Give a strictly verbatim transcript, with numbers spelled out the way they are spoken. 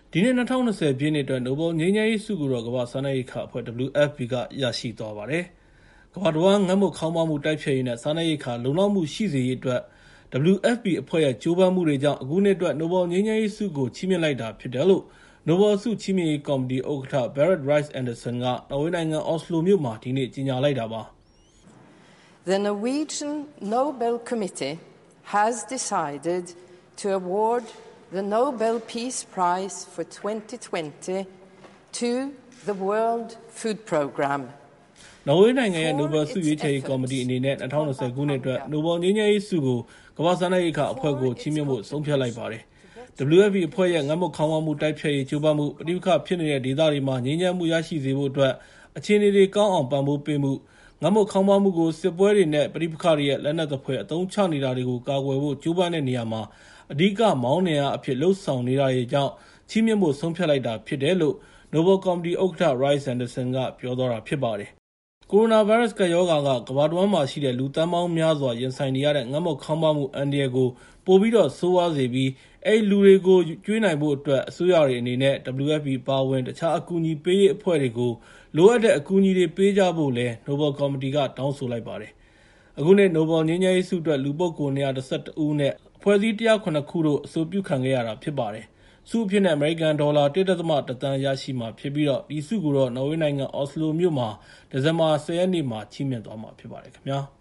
ဒီနှစ်၂၀၂၀ ပြည့်နှစ်အတွက် နိုဘယ်ငြိမ်းချမ်းရေးဆုကိုတော့ကမ္ဘာ့စားနပ်ရိက္ခာအဖွဲ့ (ဒဗလ်ယူ အက်ဖ် ပီ) က ရရှိသွားပါတယ်။ ကမ္ဘာတဝန်း ငတ်မွတ်ခေါင်းပါးမှုတိုက်ဖျက်ရေးနဲ့ စားနပ်ရိက္ခာလုံလောက်မှုရှိစေရေးအတွက် ဒဗလ်ယူ အက်ဖ် ပီ အဖွဲ့ရဲ့ ကြိုးပမ်းမှုတွေကြောင့် အခုနှစ်အတွက် နိုဘယ်ငြိမ်းချမ်းရေးဆုကို ချီးမြှင့်လိုက်တာဖြစ်တယ်လို့ နိုဘယ်ဆုချီးမြှင့်ရေးကော်မတီဥက္ကဋ္ဌ Berit Reiss-Andersen က နော်ဝေးနိုင်ငံ အော်စလိုမြို့မှာ ဒီနေ့ ကြေညာလိုက်တာပါ။ The Norwegian Nobel Committee has decided to award the Nobel Peace Prize for twenty twenty to the World Food Programme. နော်ဝေးနိုင်ငံရဲ့နိုဘယ်ဆုရွေးချယ်ရေးကော်မတီအနေနဲ့၂၀၂၀ ခုနှစ်အတွက် နိုဘယ်ငြိမ်းချမ်းရေးဆုကို ကမ္ဘာ့စားနပ်ရိက္ခာအဖွဲ့ကို ချီးမြှင့်ဖို့ဆုံးဖြတ်လိုက်ပါတယ်။ ဒဗလ်ယူ အက်ဖ် ပီ အဖွဲ့ရဲ့ ငတ်မွတ်ခေါင်းပါးမှုတိုက်ဖျက်ရေးကြိုးပမ်းမှု၊ ပဋိပက္ခဖြစ်နေတဲ့ဒေသတွေမှာ ငြိမ်းချမ်းမှုရရှိစေဖို့အတွက် အခြေအနေတွေကောင်းအောင်ပံ့ပိုးပေးမှု၊ ငတ်မွတ်ခေါင်းပါးမှုကို စစ်ပွဲတွေနဲ့ ပဋိပက္ခတွေရဲ့ လက်နက်သဖွယ်အသုံးချနေတာတွေကို ကာကွယ်ဖို့ ကြိုးပမ်းတဲ့နေရာမှာ အဓိကမောင်းနှင်အားအဖြစ် လုပ်ဆောင်နေတာတွေကြောင့် ချီးမြှင့်ဖို့ဆုံးဖြတ်လိုက်တာဖြစ်တယ်လို့ နိုဘယ်ကော်မတီဥက္ကဋ္ဌ Reiss-Andersen က ပြောသွားတာဖြစ်ပါတယ်။ ကိုရိုနာဗိုင်းရပ်စ်ကပ်ရောဂါက ကမ္ဘာတဝန်းမှာရှိတဲ့ လူသန်းပေါင်းများစွာရင်ဆိုင်နေရတဲ့ ငတ်မွတ်ခေါင်းပါးမှုအန္တရာယ်ကို ပိုပြီးတော့ဆိုးရွားစေပြီး အဲဒီလူတွေကို ကျွေးနိုင်ဖို့အတွက် အစိုးရတွေအနေနဲ့ ဒဗလ်ယူ အက်ဖ် ပီ အပါအဝင် တခြားအကူအညီပေးရေးအဖွဲ့တွေကို လိုအပ်တဲ့အကူအညီတွေပေးကြဖို့လည်း နိုဘယ်ကော်မတီက တောင်းဆိုလိုက်ပါတယ်။ အခုနှစ် နိုဘယ်ငြိမ်းချမ်းရေးဆုအတွက် လူပုဂ္ဂိုလ် ၂၁၁ ဦးနဲ့ အဖွဲ့အစည်း ၁၀၇ ခုတို့ အဆိုပြုခံခဲ့ရတာဖြစ်ပါတယ်။ ဆုအဖြစ်နဲ့ အမေရိကန်ဒေါ်လာ ၁ ဒသမ ၁ သန်း ရရှိမှာဖြစ်ပြီး ဒီဆုကိုတော့ နော်ဝေးနိုင်ငံ အော်စလိုမြို့မှာ ဒီဇင်ဘာ ၁၀ ရက်နေ့မှာ ချီးမြှင့်သွားမှာဖြစ်ပါတယ်ခင်ဗျာ။